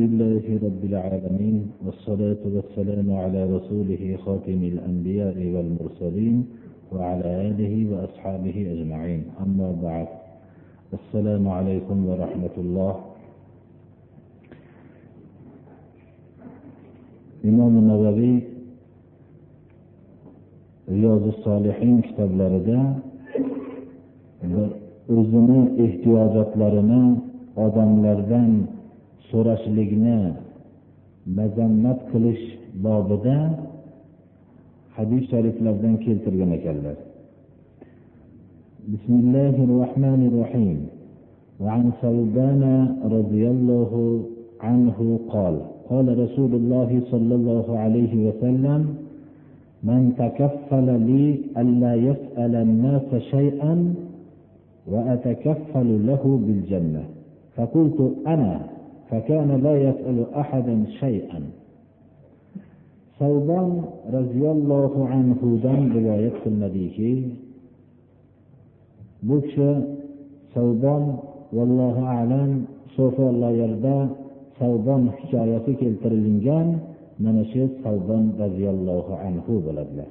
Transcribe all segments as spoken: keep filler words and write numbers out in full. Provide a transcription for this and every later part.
لله رب العالمين، والصلاة والسلام على رسوله خاتم الأنبياء والمرسلين وعلى آله وأصحابه أجمعين. أما بعد، السلام عليكم ورحمة الله. إمام النووي Riyozus Solihin kitoblarida o'zini ehtiyojotlarini odamlardan so'rashlikni mazammat qilish bobida hadis shariflardan keltirgan ekanlar. Bismillahirrohmanirrohim. وعن ثوبان رضي الله عنه قال قال رسول الله صلى الله عليه وسلم من تكفل لي ألا يسأل الناس شيئا وأتكفل له بالجنة فقلت أنا فكان لا يسأل أحدا شيئا. ثوبان رضي الله عنه دان رواية المديكي بكش ثوبان والله أعلم سوف الله يرضى ثوبان حكايتك الترلنجان mana shu Savbon radhiyallohu anhu bo'ladilar.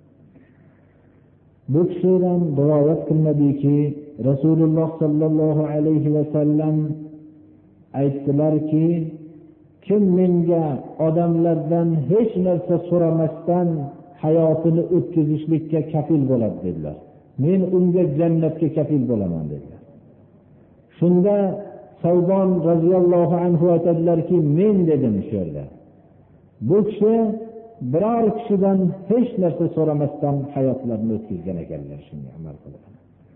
Bu kishidan rivoyat qilinadiki, Rasululloh sallallohu alayhi va sallam aytdilarki, kim menga odamlardan hech narsa so'ramasdan hayotini o'tkazishlikka kafil bo'ladi dedilar. Men unga jannatga kafil bo'laman dedilar. Shunda Savbon radhiyallohu anhu aytadilarki, men dedim shu yerda. Bu kishi biror kishidan hech narsa so'ramasdan hayotlarini o'tkazgan ekanlar, shunga amal qilgan.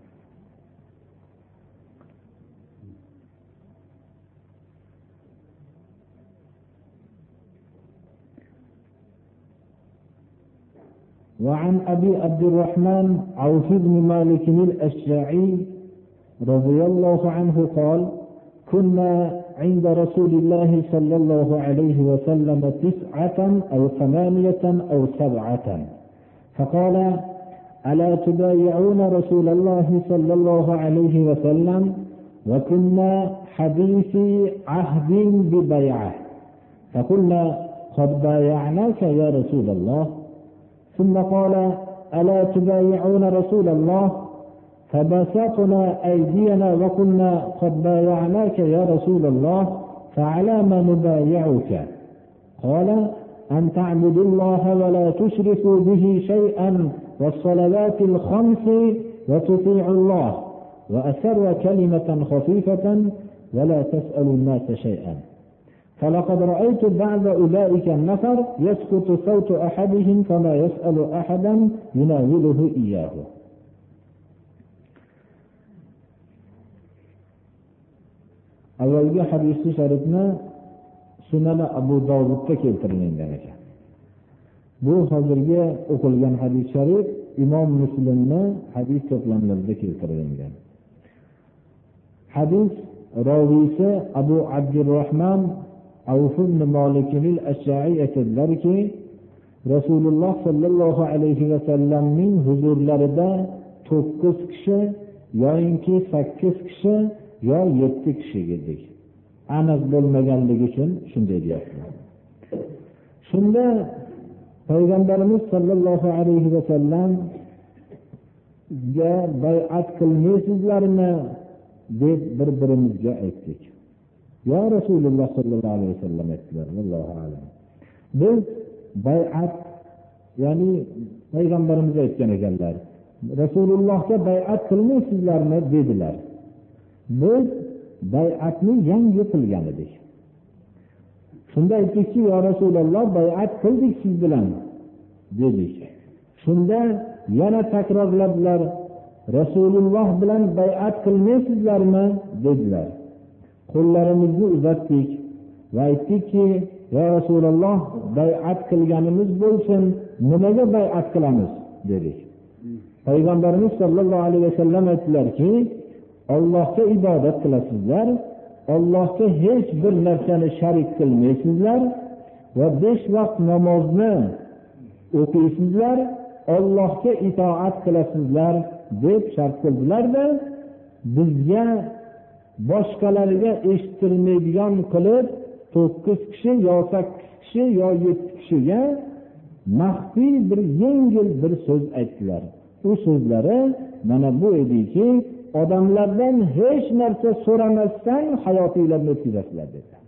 وعن أبي عبد الرحمن عوف بن مالك الأشجعي رضي الله عنه قال كنا عند رسول الله صلى الله عليه وسلم تسعة أو ثمانية أو سبعة فقال ألا تبايعون رسول الله صلى الله عليه وسلم وكنا حديثي عهد ببيعة فقلنا قد بايعناك يا رسول الله ثم قال ألا تبايعون رسول الله فبسطنا أيدينا وقلنا قد بايعناك يا رسول الله فعلى ما نبايعك قال أن تعبدوا الله ولا تشركوا به شيئا والصلوات الخمس وتطيعوا الله وأسر كلمة خفيفة ولا تسألوا الناس شيئا فلقد رأيت بعد أولئك النفر يسكت صوت أحدهم فما يسأل أحدا يناوله إياه. Avvalgi hadisni sharifni Sunan Abu Dovudda keltirilgan ekan. Bu hozirgi o'qilgan hadis sharif Imom Muslimning hadis to'plamlarida keltirilgan. Hadis raviysi Abu Abdurrahman Avf ibn Malik al-Ashja'i aytadilarki, Rasululloh sallallohu alayhi va sallamning huzurlarida to'qqiz kishi yoki sakkiz kishi yo yetti kishi edik. Aniq bo'lmaganligi uchun shunday deyapman. Shunda Payg'ambarimiz sallallohu alayhi va sallam ga bay'at qilmaysizlarmi deb bir-birimizga aytdik. Ya Rasululloh sallallohu alayhi va sallam aytdilar, vallohu alam. Biz bay'at, ya'ni Payg'ambarimiz aytgan ekanlar, Rasulullohga bay'at qilmaysizlarmi dedilar. Biz bay'atni yangi qilgan edik. Shunda aytdikki, ya Rasululloh bay'at qildik siz bilan dedik. Shunda yana takrorladilar, Rasululloh bilan bay'at qilmaysizlarmi dedilar. Qo'llarimizni uzatdik va aytdikki, ya Rasululloh bay'at qilganimiz bo'lsin, nimaga bay'at qilamiz dedik. Payg'ambarimiz sallallohu alayhi vasallam aytdilarki, Allohga ibodat qilasizlar, Allohga hech bir narsani sharik qilmaysizlar va besh vaqt namozni o'qiysizlar, Allohga itoat qilasizlar deb shart qildilar-da, bizga boshqalarga eshitilmaydigan qilib to'qqiz kishi yo sakkiz kishi yo yetti kishiga maxfiy bir yengil bir so'z aytdilar. U so'zlari mana bu ediki, odamlardan hech narsa so'ramasdan hayotinglarni o'tkazasizlar dedilar.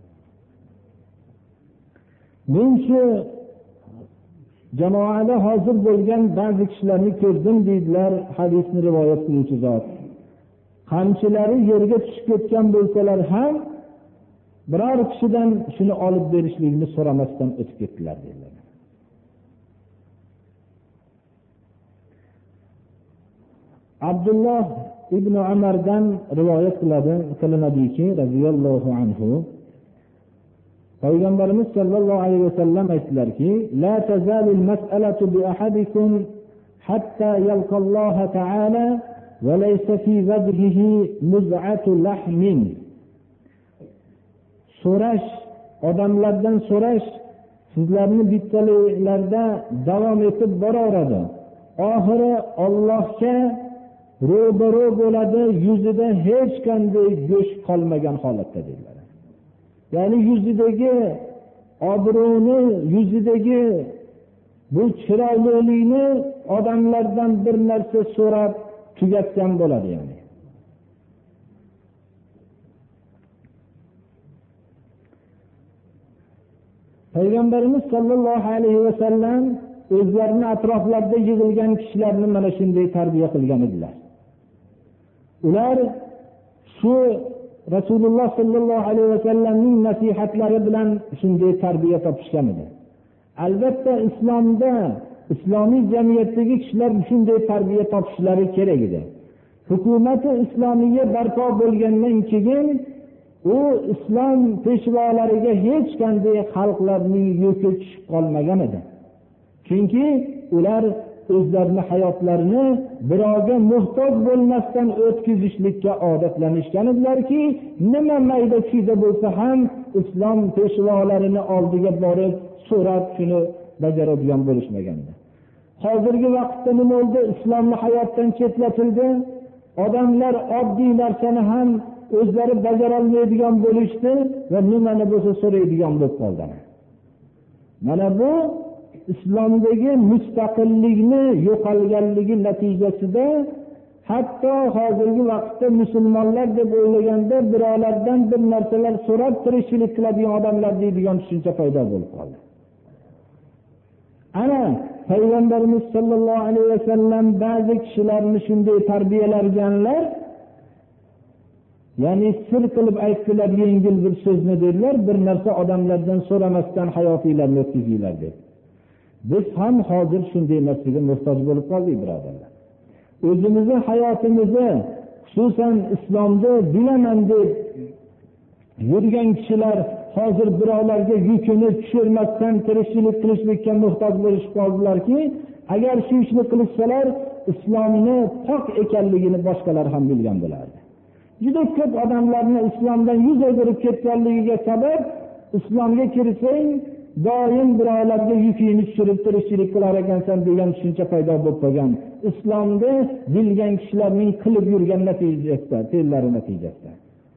Men shu jamoada hozir bo'lgan ba'zi kishilarni ko'rdim deydilar, hadisni rivoyat qiluvchi zot. Qamchilari yerga tushib ketgan bo'lsalar ham biror kishidan shuni olib berishlikni so'ramasdan o'tib ketdilar dedilar. Abdulloh ibn Umardan rivoyat qiladi, qilinadiki, radhiyallohu anhu, Payg'ambarimiz sollallohu alayhi vasallam aytdilarki, la tazalul mas'alatu bi ahadikum hatta yalqalloha ta'ala va laysa fi wajhihi muz'atu lahmin. So'rash, odamlardan so'rash sizlarni bittaliklarda davom etib boraveradi. Oxiri Allohga ro'baro bo'ladi, yuzida hech qanday go'sht qolmagan holatda dedilar. Ya'ni yuzidagi obro'ni, yuzidagi bu chiroylilikni odamlardan bir narsa so'rab tugatgan bo'ladi yani. Payg'ambarimiz sollallohu alayhi vasallam o'zlarining atroflarida yig'ilgan kishilarni mana shunday tarbiya qilgan edilar. Ular shu Rasululloh sollallohu alayhi vasallamning nasihatlari bilan shunday tarbiya topishgan edi. Albatta islomda, islomiy jamiyatdagi kishilar shunday tarbiya topishlari kerak edi. Hukumati islomiya barpo bo'lgandan keyin u islom peshvolariga hech qanday xalqlarning yuki tushib qolmagan edi. Chunki ular o'zlarining hayotlarini birovga muhtoj bo'lmasdan o'tkazishlikka odatlanishgan edilarki, nima mayda chida bo'lsa ham islom peshvolarini oldiga borib so'rab shuni bajaradigan bo'lishmagandi. Hozirgi vaqtda nima bo'ldi? Islomni hayotdan chetlatildi. Odamlar oddiy narsani ham o'zlari bajara olmaydigan bo'lishdi va nimani bo'lsa so'raydigan bo'lib qoldi. Mana bu islomdagi mustaqillikni yo'qolganligi natijasida hatto hozirgi vaqtda musulmonlar deb o'ylaganda birovlardan bir narsalar so'rab tirikchilik qiladigan odamlar deydigan tushuncha paydo bo'lib qoldi. Ana Payg'ambarimiz sollallohu alayhi vasallam ba'zi kishilarni shunday tarbiyalarganlar, ya'ni sir qilib aytdilar, yengil bir so'zni dedilar, bir narsa odamlardan so'ramasdan hayotinglarni o'tkazinglar dedi. Biz ham hozir shunday narsaga muhtoj bo'lib qoldik, birodarlar. O'zimizni hayotimizni, xususan islomda bilaman deb yurgan kishilar hozir birovlarga yukini tushirmasdan tirikchilik qilishlikka muhtoj bo'lishib qoldilarki, agar shu ishni qilsalar islomni pok ekanligini boshqalar ham bilgan bo'lardi. Juda ko'p odamlarni islomdan yuz o'girib ketganligiga sabab, islomga kirsang doim birovlarga yukini tushirib tirikchilik qilar ekansan degan tushuncha paydo bo'lib qolgan. Islomda bilgan kishilarning qilib yurgan natijasida, fe'llari natijasida.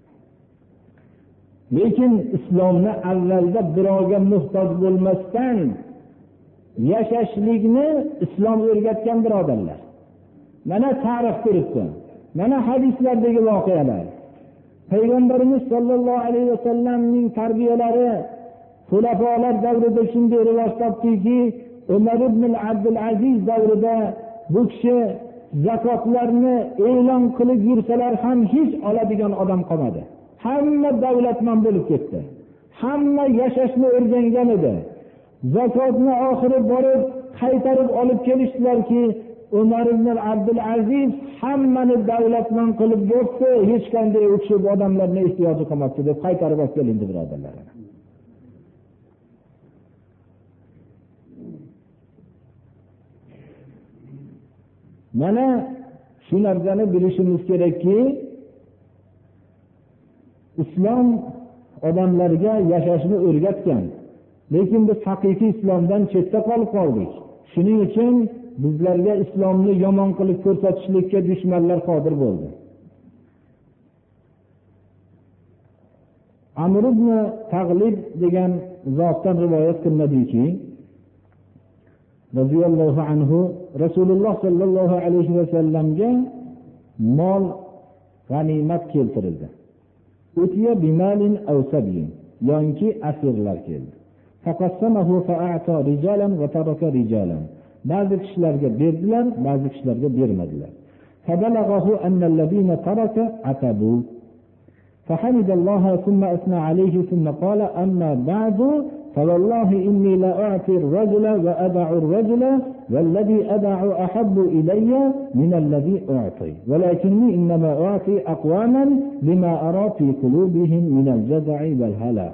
Lekin islomni avvalda birovga muhtoj bo'lmasdan yashashlikni islom o'rgatgan birodarlar. Mana tarix turibdi. Mana hadislardagi voqealar. Payg'ambarimiz sollallohu alayhi vasallamning tarbiyalari xulafolar davrida shunday rivoj topdiki, Umar ibn Abdul Aziz davrida bu kishi zakotlarni e'lon qilib yursalar ham hech oladigan odam qolmadi. Hamma davlatman bo'lib ketdi. Hamma yashashni o'rgangan edi. Zakotni oxiri borib qaytarib olib kelishdilarki, Umar ibn Abdul Aziz hammani davlatman qilib bo'lsa, hech qanday o'xshab odamlarning ehtiyoji qolmadi deb qaytarib olib kelindi, birodarlar. Mana shu narsani bilishimiz kerakki, islom odamlarga yashashni o'rgatgan. Lekin biz haqiqiy islomdan chetda qolib qoldik. Shuning uchun bizlarga islomni yomon qilib ko'rsatishlikka dushmanlar qodir bo'ldi. Amr ibn Taghlib degan zotdan rivoyat qilinadiki, radhiyallohu anhu Rasululloh sallallohu alayhi va sallamga mol g'animat keltirildi. Utiya bimalin aw sabyin, yoki asirlar keldi. Faqassamahu fa'ata rijalan va taraka rijalan. Ba'zi kishilarga berdilar, ba'zi kishilarga bermadilar. Fabalaghahu anna alladhina taraka atabu. فحمد الله ثم أثنى عليه ثم قال أما بعد فوالله إني لا أعطي الرجل وأدع الرجل والذي أدع أحب إلي من الذي أعطي ولكني إنما أعطي أقواما لما أرى في قلوبهم من الجزع والهلع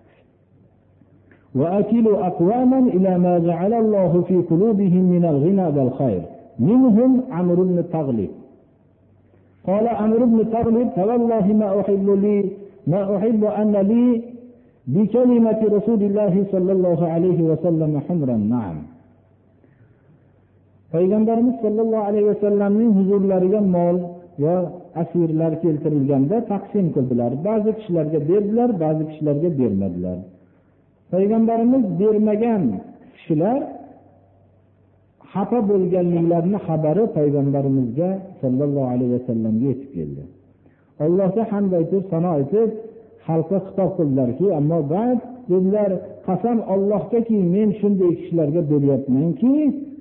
وأكل أقواما إلى ما جعل الله في قلوبهم من الغنى والخير منهم عمرو بن تغلب. قال عمرو بن تغلب فوالله ما أحب لي ما أحب أن لي بكلمة رسول الله صلى الله عليه وسلم حمرا نعم. Peygamberimiz sallallohu alayhi va sallamning huzurlariga mol va asirlar keltirilganda taqsim qildilar. Ba'zi kishilarga berdilar, ba'zi kishilarga bermadilar. Peygamberimiz bermagan kishilar xafa bo'lganliklarini xabari payg'ambarimizga sallallohu alayhi vasallamga yetib keldi. Allohga hamd aytib, sano aytib, xalqqa xitob qildilarki, ammo ba'd dedilar, qasam Allohgaki, men shunday kishilarga beryapmanki,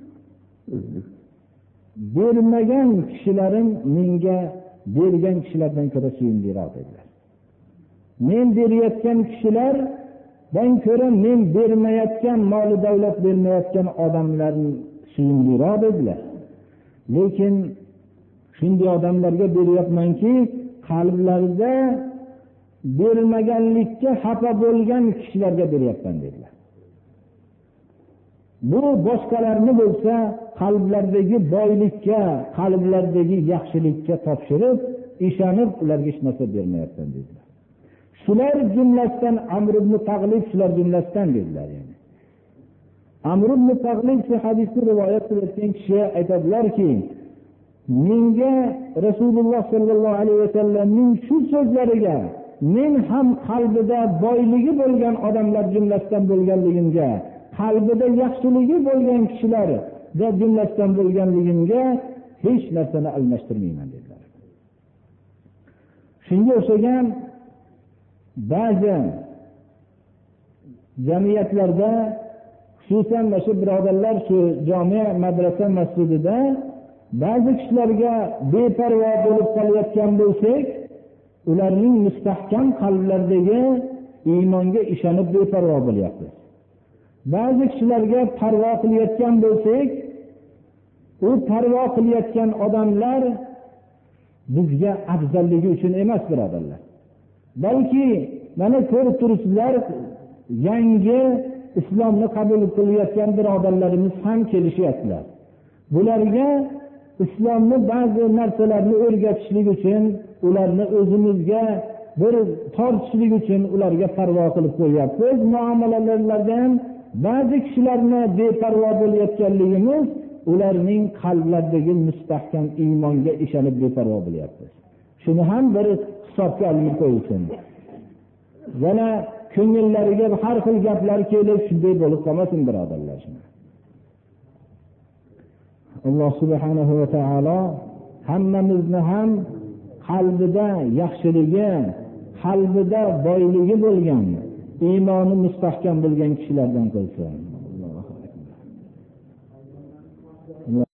bermagan kishilarim menga bergan kishilardan ko'ra suyumliroq dedilar. Men berayotgan kishilardan ko'ra men bermayotgan, moli davlat bermayotgan odamlarning suyumliroq dedilar. Lekin shunday odamlarga beryapmanki, qalblarida bermaganlikka xafa bo'lgan kishilarga beryapman dedilar. Bu boshqalarni bo'lsa qalblardagi boylikka, qalblardagi yaxshilikka topshirib, ishonib ularga hech narsa bermayapman dedilar. Shular jumlasidan Amr ibn Taghlib shular jumlasidan dedilar. Yani Amr ibn Taghlib shu hadisni rivoyat qilgan kishi aytadilarki, menga Rasululloh sallallohu alayhi vasallamning shu so'zlariga men ham qalbida boyligi bo'lgan odamlar jumlasidan bo'lganligimga, qalbida yaxshiligi bo'lgan kishilar va jumlasidan bo'lganligimga hech narsani almashtirmayman dedilar. Shunga o'xshagan ba'zi jamiyatlarda, xususan mana shu birodarlar shu jamiya, madrasa, masjidida ba'zi kishilarga beparvo bo'lib qolayotgan bo'lsak, ularning mustahkam qalblaridagi iymonga ishonib beparvo bo'lyapti. Ba'zi kishilarga parvo qilayotgan bo'lsak, u parvo qilayotgan odamlar bizga afzalligi uchun emas, birodarlar. Balki mana ko'rib turibsizlar, yangi islomni qabul qilayotgan birodarlarimiz ham kelishyaptilar. Bularga islomni ba'zi narsalarni o'rgatishlik uchun, ularni o'zimizga bir tortishlik uchun ularga parvo qilib qo'yapmiz. Muomalalarida ham ba'zi kishilarni beparvo bo'layotganligimiz, ularning qalblaridagi mustahkam iymonga ishonib beparvo bo'lyapmiz. Shuni ham bir hisobga olib qo'yilsin. Yana ko'ngillariga har xil gaplar kelib, shunday bo'lib qolmasin, birodarlar. Alloh subhanahu va taolo hammamizni ham qalbida yaxshiligi, qalbida boyligi bo'lgan, iymoni mustahkam bo'lgan kishilardan qilsin.